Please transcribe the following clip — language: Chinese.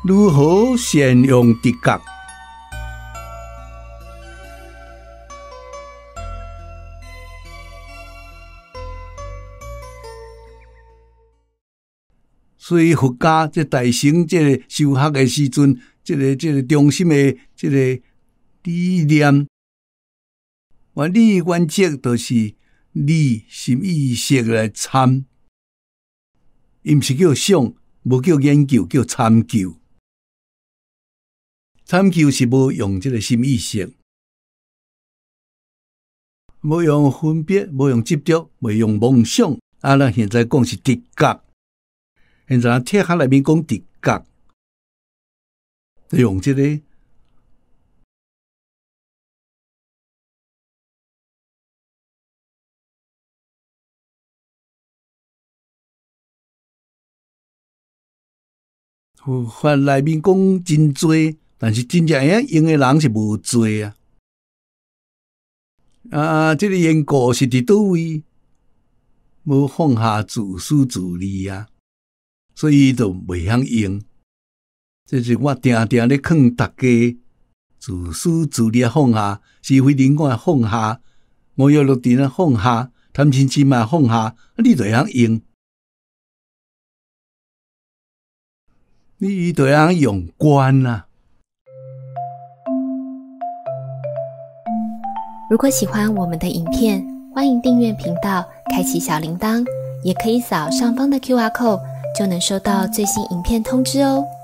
如何善用直觉？所以佛家这大乘这个修学的时阵，这个中心的这个理念，原理原则就是理心意识来参，伊毋是叫想，无叫研究，叫参究。参究是无用这个心意识，无用分别，无用执着，无用妄想。咱现在讲是直觉。现在贴下内面讲直觉，用这个法内面讲真多，但是真正会用的人是无多啊。这个缘故是伫倒位？无放下自私自利啊。所以就袂晓用，这是我定定咧劝大家自私自利放下，是非灵感放下，五欲六尘放下，贪嗔痴慢放下，你就会晓用，你就会晓用惯啊。 如果喜欢我们的影片，欢迎订阅频道，开启小铃铛，也可以扫上方的 QR code。就能收到最新影片通知哦。